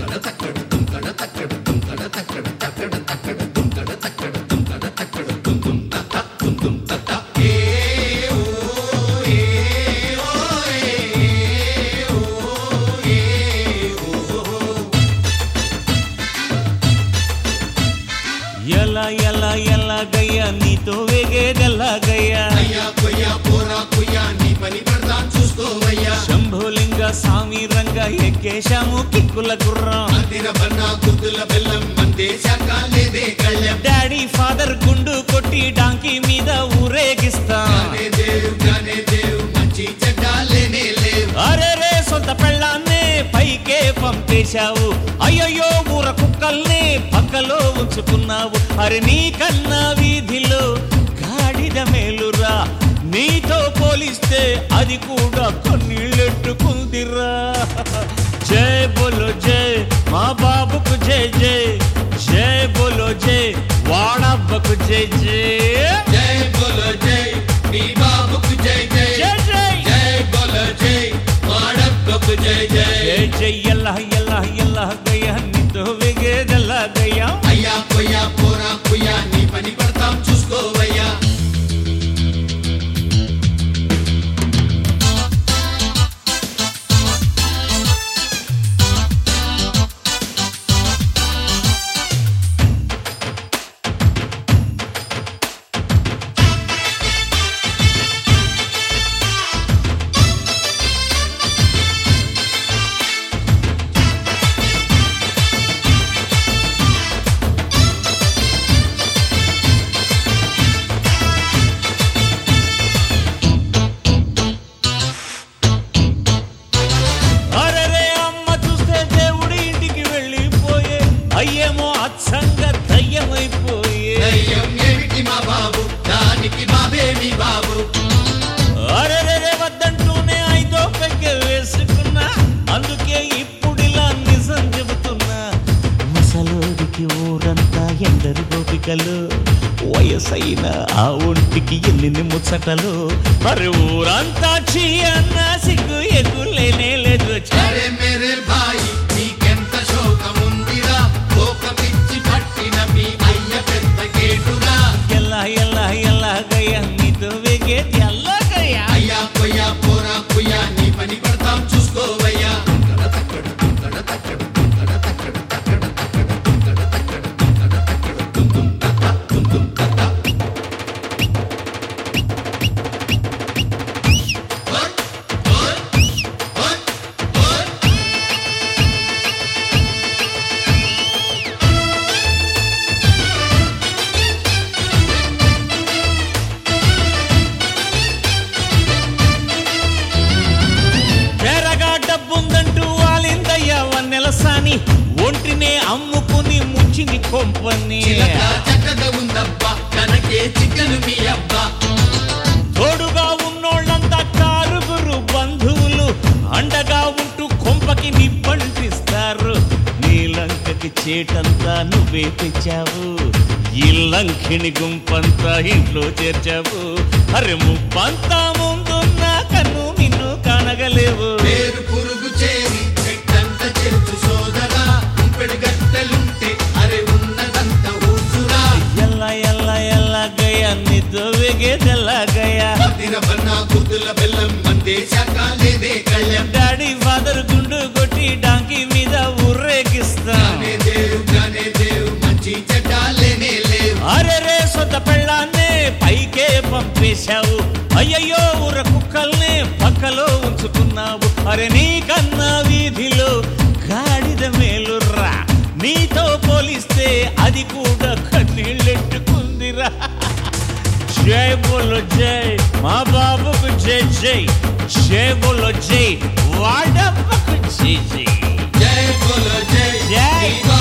ఎలాగయ్యా నీతో వేగేదెలాగయ్యా శంభోలింగ స్వామి రంగ ఎక్కేశాము కిక్కుల గుర్రం డాడీ ఫాదర్ గుండు కొట్టి డాంకీ మీద ఊరేగిస్తాం అరే సొంత పెళ్ళాన్నే పైకే పంపేశావు అయ్యయ్యో ఊర కుక్కల్ని పక్కలో ఉంచుకున్నావు అరే నీ కన్నా వీధిలో గాడిద మేలురా నీతో పోలిస్తే అది కూడా కన్నీళ్ళెట్టుకుందిరా జై బోలో జై మా బాబుకు జై జై జై బోలో జై వాడబ్బకు జై జై జై బోలో జై నీ బాబుకు జై జై జై జై జై బోలో జై వాడబ్బకు జై జై జై జై ఎల్లా గయ్యా నీతో వేగేదెలాగయ్యా అయ్యా కొయ్యా పోరా కుయ్యా నీ పని పడతాం చూసుకోవయ్యా అయ్యేమో అచ్చంగా దయ్యమైపోయే దయ్యం ఏమిటి మా బాబు దానికి బాబేమి బాబు అరే వద్దంటూనే ఐదో పెగ్గ వేసుకున్నా అందుకే ఇప్పుడిలా నిజం చెబుతున్నా ముసలోడికి ఊరంతా ఎందరు గోపికలు వయసైన ఆ ఒంటికి ఎన్ని ముచ్చటలు మరి ఊరంతా చీ అన్న సిగ్గు ఎగులేనే లేదు అరే మేరే భాయి నీకెంత శోకముందిరా లోక పిచ్చి పట్టిన మీ అయ్య పెద్ద కేటురా ఎల్లాగయ్యా నీతో వేగేది ఎల్లాగయ్యా అయ్యా కొయ్యా పోరా కుయ్యా నీ పని పడతాం చూసుకోవయ్యా డబ్బుందంటూ వాలిందయ్యా వన్నెలసాని ఒంటినే అమ్ముకుని ముంచింది కొంపని చక్కగా ఉందబ్బా కనకే చిక్కను మీ అబ్బా తోడుగా ఉన్నోళ్ళంతా కారుగురు బంధువులు అండగా ఉంటూ కొంపకి నిప్పంటిస్తారు నీ లంకకి చేటంతా నువ్వే తెచ్చావు ఈ లంకిని గుంపంతా ఇంట్లో చేర్చావు అరే ముప్పంతా ముందున్న కన్ను నిన్ను కానగలేవు పేరు పురుగు చేరి చెట్టంత చెరుచు సోదరా ఉంపెడు గట్టెలుంటే అరే ఉన్నదంత ఊసురా ఎల్లాగయ్యా నీతో వేగేదెలాగయ్యా తిరబన్నా కుదుల బెల్లం మందేశాక లేదే కళ్యాణ్ డాడీ ఫాదర్ గుండు కొట్టి డాంకీ మీద ఊరేగిస్తా దేవు మంచి చెడ్డ లేనే లేవు అరే సొంత పెళ్ళాన్నే పైకే పంపేశావు అయ్యయ్యో ఊర కుక్కల్ని పక్కలో ఉంచుకున్నావు అరే నీ కన్నా వీధిలో గాడిద మేలుర్రా నీతో పోలిస్తే అది కూడా కన్నీళ్ళెట్టుకుందిరా జై బోలో జై మా బాబుకు జై జై జై బోలో జై వాడబ్బకు జై జై జై బోలో జై జై